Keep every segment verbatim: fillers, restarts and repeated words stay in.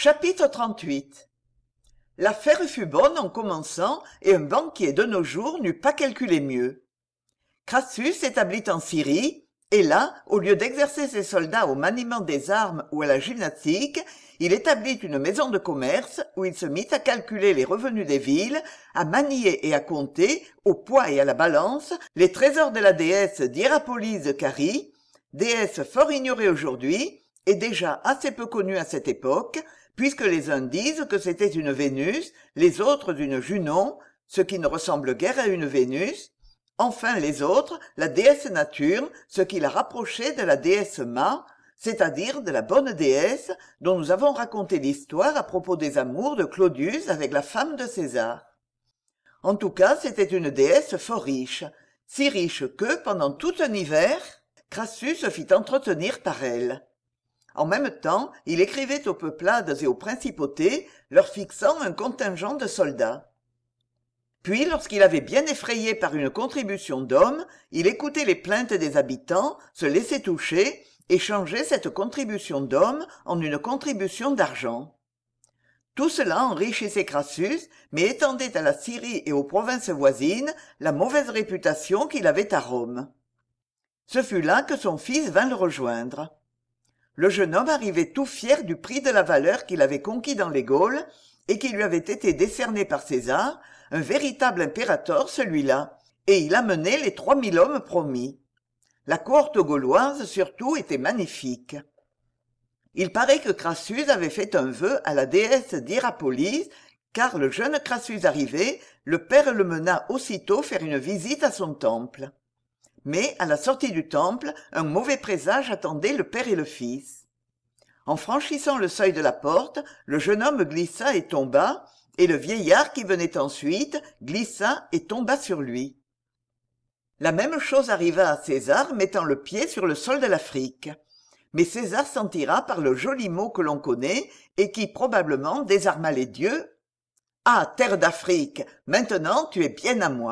Chapitre trente-huit. L'affaire fut bonne en commençant, et un banquier de nos jours n'eût pas calculé mieux. Crassus s'établit en Syrie, et là, au lieu d'exercer ses soldats au maniement des armes ou à la gymnastique, il établit une maison de commerce où il se mit à calculer les revenus des villes, à manier et à compter, au poids et à la balance, les trésors de la déesse d'Hiérapolis de Carie, déesse fort ignorée aujourd'hui, et déjà assez peu connue à cette époque, puisque les uns disent que c'était une Vénus, les autres une Junon, ce qui ne ressemble guère à une Vénus, enfin les autres la déesse nature, ce qui la rapprochait de la déesse Ma, c'est-à-dire de la bonne déesse dont nous avons raconté l'histoire à propos des amours de Claudius avec la femme de César. En tout cas, c'était une déesse fort riche, si riche que, pendant tout un hiver, Crassus se fit entretenir par elle. En même temps, il écrivait aux peuplades et aux principautés, leur fixant un contingent de soldats. Puis, lorsqu'il avait bien effrayé par une contribution d'hommes, il écoutait les plaintes des habitants, se laissait toucher, et changeait cette contribution d'hommes en une contribution d'argent. Tout cela enrichissait Crassus, mais étendait à la Syrie et aux provinces voisines la mauvaise réputation qu'il avait à Rome. Ce fut là que son fils vint le rejoindre. Le jeune homme arrivait tout fier du prix de la valeur qu'il avait conquis dans les Gaules et qui lui avait été décerné par César, un véritable impérator celui-là, et il amenait les trois mille hommes promis. La cohorte gauloise surtout était magnifique. Il paraît que Crassus avait fait un vœu à la déesse d'Hiérapolis, car le jeune Crassus arrivé, le père le mena aussitôt faire une visite à son temple. Mais, à la sortie du temple, un mauvais présage attendait le père et le fils. En franchissant le seuil de la porte, le jeune homme glissa et tomba, et le vieillard qui venait ensuite glissa et tomba sur lui. La même chose arriva à César mettant le pied sur le sol de l'Afrique. Mais César s'en tira par le joli mot que l'on connaît et qui probablement désarma les dieux. « Ah, terre d'Afrique, maintenant tu es bien à moi !»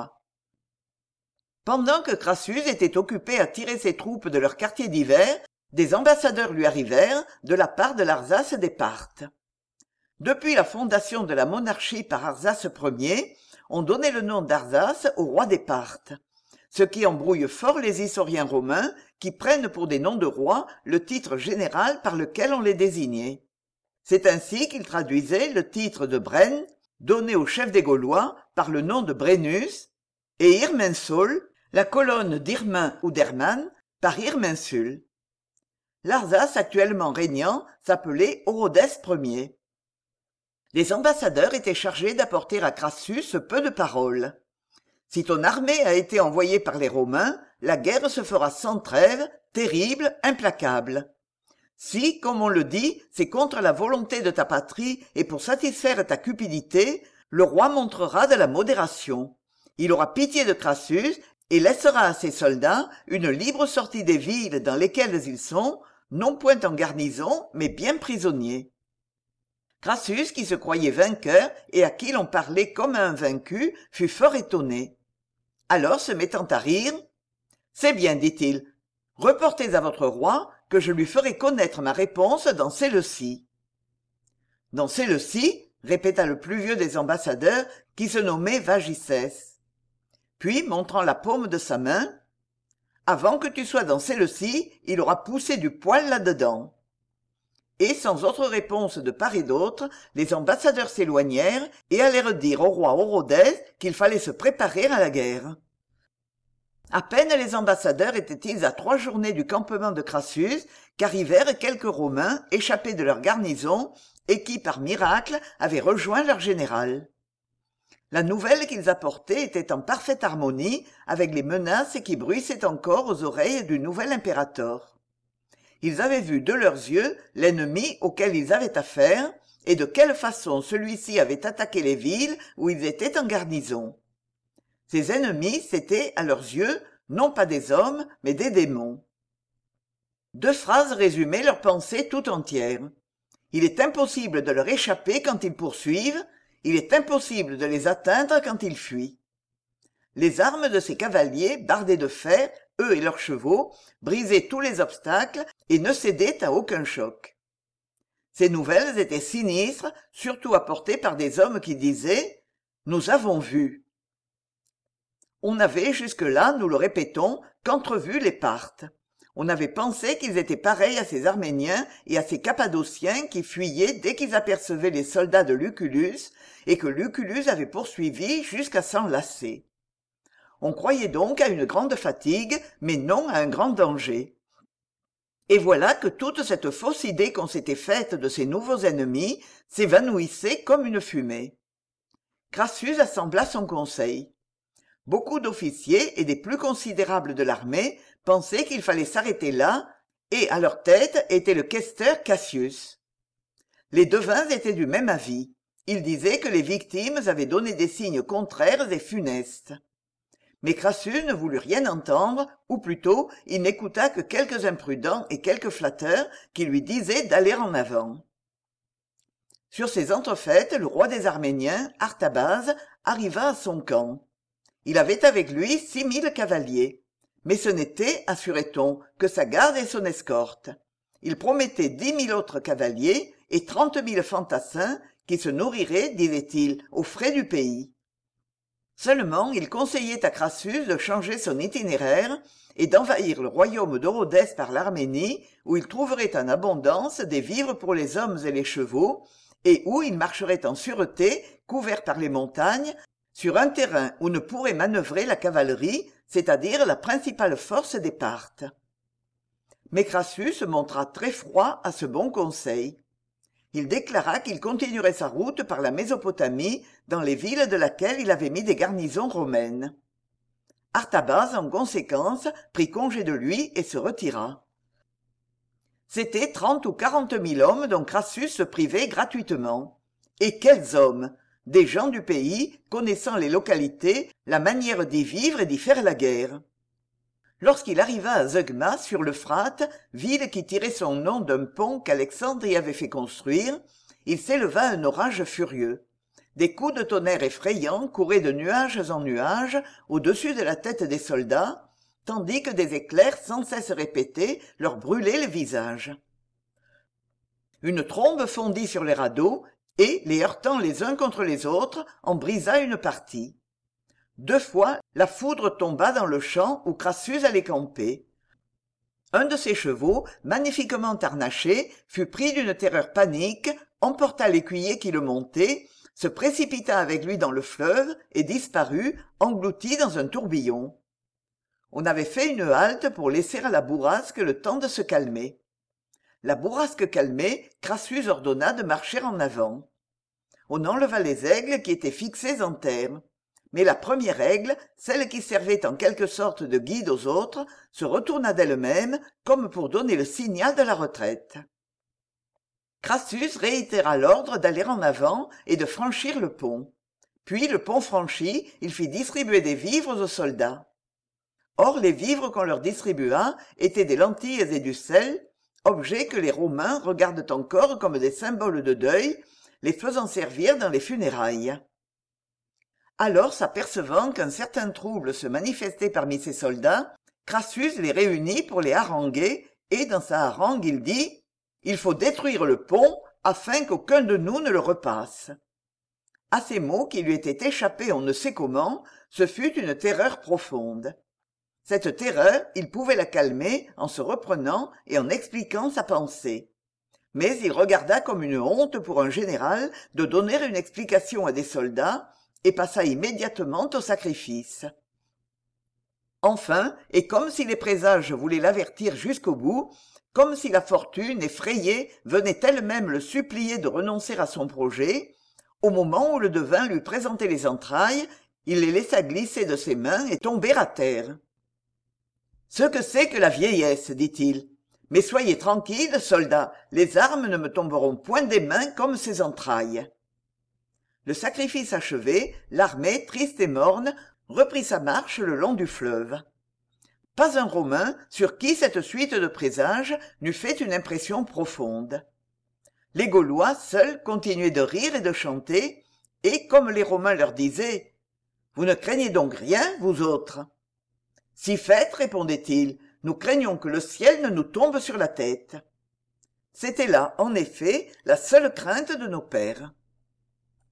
Pendant que Crassus était occupé à tirer ses troupes de leur quartier d'hiver, des ambassadeurs lui arrivèrent de la part de l'Arsace des Parthes. Depuis la fondation de la monarchie par Arsace Ier, on donnait le nom d'Arsace au roi des Parthes, ce qui embrouille fort les historiens romains qui prennent pour des noms de rois le titre général par lequel on les désignait. C'est ainsi qu'ils traduisaient le titre de Brenne, donné au chef des Gaulois par le nom de Brennus, et Irminsul, la colonne d'Irmin ou d'Hermann, par Irminsul. L'Arsace actuellement régnant s'appelait Orodès Ier. Les ambassadeurs étaient chargés d'apporter à Crassus peu de paroles. Si ton armée a été envoyée par les Romains, la guerre se fera sans trêve, terrible, implacable. Si, comme on le dit, c'est contre la volonté de ta patrie et pour satisfaire ta cupidité, le roi montrera de la modération. Il aura pitié de Crassus et laissera à ses soldats une libre sortie des villes dans lesquelles ils sont, non point en garnison, mais bien prisonniers. Crassus, qui se croyait vainqueur et à qui l'on parlait comme à un vaincu, fut fort étonné. Alors, se mettant à rire, « C'est bien, dit-il, reportez à votre roi que je lui ferai connaître ma réponse dans celle-ci. » Dans celle-ci, répéta le plus vieux des ambassadeurs, qui se nommait Vagicès. Puis, montrant la paume de sa main, « Avant que tu sois dans celle-ci, il aura poussé du poil là-dedans. » Et, sans autre réponse de part et d'autre, les ambassadeurs s'éloignèrent et allèrent dire au roi Orodès qu'il fallait se préparer à la guerre. À peine les ambassadeurs étaient-ils à trois journées du campement de Crassus qu'arrivèrent quelques Romains échappés de leur garnison et qui, par miracle, avaient rejoint leur général. La nouvelle qu'ils apportaient était en parfaite harmonie avec les menaces qui bruissaient encore aux oreilles du nouvel impérator. Ils avaient vu de leurs yeux l'ennemi auquel ils avaient affaire et de quelle façon celui-ci avait attaqué les villes où ils étaient en garnison. Ces ennemis, c'étaient, à leurs yeux, non pas des hommes, mais des démons. Deux phrases résumaient leur pensée tout entière. Il est impossible de leur échapper quand ils poursuivent, il est impossible de les atteindre quand ils fuient. Les armes de ces cavaliers, bardés de fer, eux et leurs chevaux, brisaient tous les obstacles et ne cédaient à aucun choc. Ces nouvelles étaient sinistres, surtout apportées par des hommes qui disaient « Nous avons vu ». On n'avait jusque-là, nous le répétons, qu'entrevu les Parthes. On avait pensé qu'ils étaient pareils à ces Arméniens et à ces Cappadociens qui fuyaient dès qu'ils apercevaient les soldats de Lucullus, et que Lucullus avait poursuivis jusqu'à s'en lasser. On croyait donc à une grande fatigue, mais non à un grand danger. Et voilà que toute cette fausse idée qu'on s'était faite de ces nouveaux ennemis s'évanouissait comme une fumée. Crassus assembla son conseil. Beaucoup d'officiers et des plus considérables de l'armée pensaient qu'il fallait s'arrêter là, et à leur tête était le questeur Cassius. Les devins étaient du même avis. Ils disaient que les victimes avaient donné des signes contraires et funestes. Mais Crassus ne voulut rien entendre, ou plutôt il n'écouta que quelques imprudents et quelques flatteurs qui lui disaient d'aller en avant. Sur ces entrefaites, le roi des Arméniens, Artabase, arriva à son camp. Il avait avec lui six mille cavaliers. Mais ce n'était, assurait-on, que sa garde et son escorte. Il promettait dix mille autres cavaliers et trente mille fantassins qui se nourriraient, disait-il, aux frais du pays. Seulement, il conseillait à Crassus de changer son itinéraire et d'envahir le royaume d'Orodès par l'Arménie, où il trouverait en abondance des vivres pour les hommes et les chevaux, et où il marcherait en sûreté, couvert par les montagnes, sur un terrain où ne pourrait manœuvrer la cavalerie, c'est-à-dire la principale force des Parthes. Mais Crassus se montra très froid à ce bon conseil. Il déclara qu'il continuerait sa route par la Mésopotamie, dans les villes de laquelle il avait mis des garnisons romaines. Artabase, en conséquence, prit congé de lui et se retira. C'étaient trente ou quarante mille hommes dont Crassus se privait gratuitement. Et quels hommes! Des gens du pays, connaissant les localités, la manière d'y vivre et d'y faire la guerre. Lorsqu'il arriva à Zeugma, sur l'Euphrate, ville qui tirait son nom d'un pont qu'Alexandre y avait fait construire, il s'éleva un orage furieux. Des coups de tonnerre effrayants couraient de nuages en nuages au-dessus de la tête des soldats, tandis que des éclairs sans cesse répétés leur brûlaient le visage. Une trombe fondit sur les radeaux et, les heurtant les uns contre les autres, en brisa une partie. Deux fois, la foudre tomba dans le champ où Crassus allait camper. Un de ses chevaux, magnifiquement harnaché, fut pris d'une terreur panique, emporta l'écuyer qui le montait, se précipita avec lui dans le fleuve et disparut, englouti dans un tourbillon. On avait fait une halte pour laisser à la bourrasque le temps de se calmer. La bourrasque calmée, Crassus ordonna de marcher en avant. On enleva les aigles qui étaient fixés en terre. Mais la première aigle, celle qui servait en quelque sorte de guide aux autres, se retourna d'elle-même comme pour donner le signal de la retraite. Crassus réitéra l'ordre d'aller en avant et de franchir le pont. Puis, le pont franchi, il fit distribuer des vivres aux soldats. Or, les vivres qu'on leur distribua étaient des lentilles et du sel, objets que les Romains regardent encore comme des symboles de deuil, les faisant servir dans les funérailles. Alors, s'apercevant qu'un certain trouble se manifestait parmi ses soldats, Crassus les réunit pour les haranguer, et dans sa harangue il dit « Il faut détruire le pont afin qu'aucun de nous ne le repasse ». À ces mots qui lui étaient échappés on ne sait comment, ce fut une terreur profonde. Cette terreur, il pouvait la calmer en se reprenant et en expliquant sa pensée. Mais il regarda comme une honte pour un général de donner une explication à des soldats, et passa immédiatement au sacrifice. Enfin, et comme si les présages voulaient l'avertir jusqu'au bout, comme si la fortune, effrayée, venait elle-même le supplier de renoncer à son projet, au moment où le devin lui présentait les entrailles, il les laissa glisser de ses mains et tomber à terre. « Ce que c'est que la vieillesse, dit-il. Mais soyez tranquilles, soldats, les armes ne me tomberont point des mains comme ces entrailles. » Le sacrifice achevé, l'armée, triste et morne, reprit sa marche le long du fleuve. Pas un Romain sur qui cette suite de présages n'eût fait une impression profonde. Les Gaulois seuls continuaient de rire et de chanter, et comme les Romains leur disaient « Vous ne craignez donc rien, vous autres ?» « Si fait, répondait-il, nous craignons que le ciel ne nous tombe sur la tête. » c'était là en effet la seule crainte de nos pères